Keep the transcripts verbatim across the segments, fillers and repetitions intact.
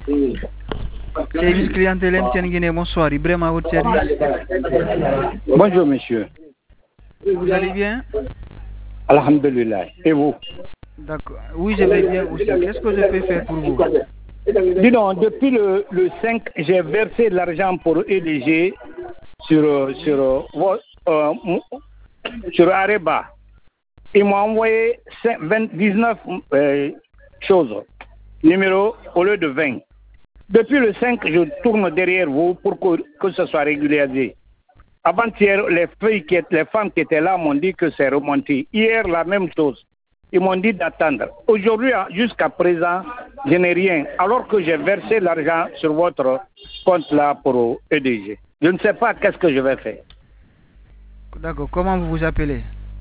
Service clientèle M T N Guinée, bonsoir. Ibrahim à votre service. Bonjour monsieur. Vous allez bien? Alhamdulillah. Et vous? D'accord. Oui, je vais bien aussi. Qu'est-ce que je peux faire pour vous? Dis donc, depuis le, le cinq, j'ai versé de l'argent pour E D G sur, sur, euh, sur Areba. Ils m'ont envoyé dix-neuf euh, choses, numéros au lieu de vingt. Depuis le cinq, je tourne derrière vous pour que, que ce soit régularisé. Avant-hier, les, les femmes qui étaient là m'ont dit que c'est remonté. Hier, la même chose. Ils m'ont dit d'attendre. Aujourd'hui, jusqu'à présent, je n'ai rien. Alors que j'ai versé l'argent sur votre compte là pour E D G. Je ne sais pas qu'est-ce que je vais faire. D'accord. Comment vous vous appelez?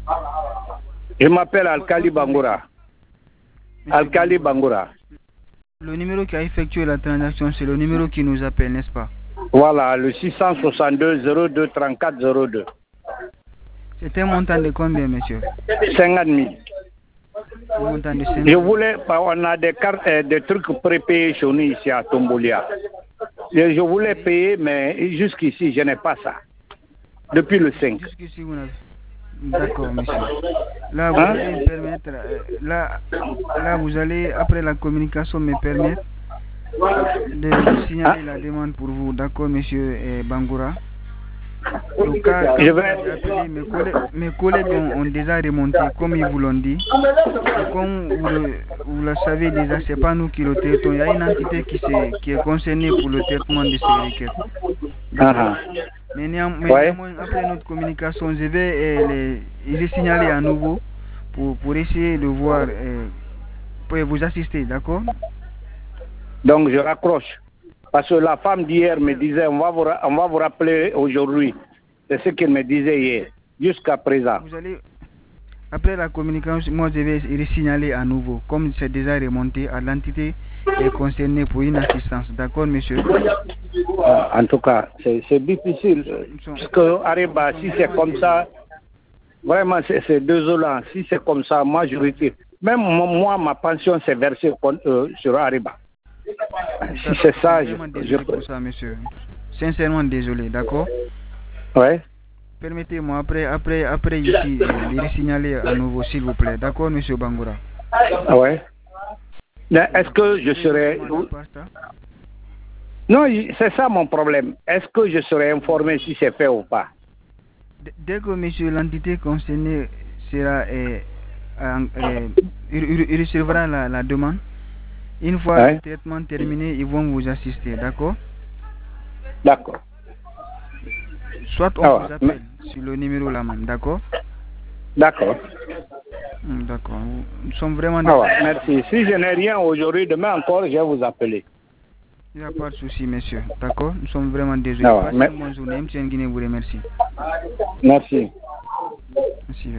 Je m'appelle Alkali Bangoura. Alkali Bangoura. Le numéro qui a effectué la transaction, c'est le numéro qui nous appelle, n'est-ce pas? Voilà, le six cent soixante-deux zéro deux trente-quatre zéro deux. C'est un montant de combien, monsieur? cinquante mille. Un montant de cinquante. Je voulais, on a des cartes, des trucs prépayés chez nous ici à Tombolia. Je, je voulais payer, mais jusqu'ici, je n'ai pas ça. Depuis le cinq. Jusqu'ici, vous n'avez. D'accord, monsieur. Là, vous hein? allez me permettre, là, là, vous allez, après la communication, me permettre de signaler hein? la demande pour vous. D'accord, monsieur eh, Bangoura. Donc, quand, quand je vais... appelé, mes collègues, mes collègues ont, ont déjà remonté, comme ils vous l'ont dit. Et comme vous le, vous le savez déjà, ce n'est pas nous qui le traitons. Il y a une entité qui, qui est concernée pour le traitement de ces requêtes. D'accord. Mais néanmoins, ouais. Après notre communication, je vais eh, les, les signaler à nouveau pour, pour essayer de voir, eh, pour vous assister, d'accord? Donc je raccroche. Parce que la femme d'hier me disait, on va vous, on va vous rappeler aujourd'hui. C'est ce qu'elle me disait hier, jusqu'à présent. Vous allez, après la communication, moi je vais les signaler à nouveau, comme c'est déjà remonté à l'entité est concernée pour une assistance. D'accord, monsieur? En tout cas, c'est difficile. Parce que Areba, si c'est comme ça, vraiment c'est désolant. Si c'est comme ça, moi je retire. Même moi, ma pension s'est versée euh, sur Areba. Si c'est ça, je... je... pour ça, monsieur. Sincèrement désolé, d'accord? Ouais. Permettez-moi, après, après, après ici, de les signaler à nouveau, s'il vous plaît. D'accord, monsieur Bangoura? Ouais. Est-ce que je serai... Non, c'est ça mon problème. Est-ce que je serai informé si c'est fait ou pas? Dès que monsieur l'entité concernée sera... Eh, eh, il, il recevra la, la demande. Une fois ouais. le traitement terminé, ils vont vous assister, d'accord? D'accord. Soit on ah vous appelle mais... sur le numéro là même, d'accord? D'accord. D'accord. Nous sommes vraiment... Ah ouais. Merci. Si je n'ai rien aujourd'hui, demain encore, je vais vous appeler. Il n'y a pas de souci, monsieur. D'accord? Nous sommes vraiment désolés. Ah ouais. Passez une bonne journée. M T N Guinée vous remercie. Merci. Merci.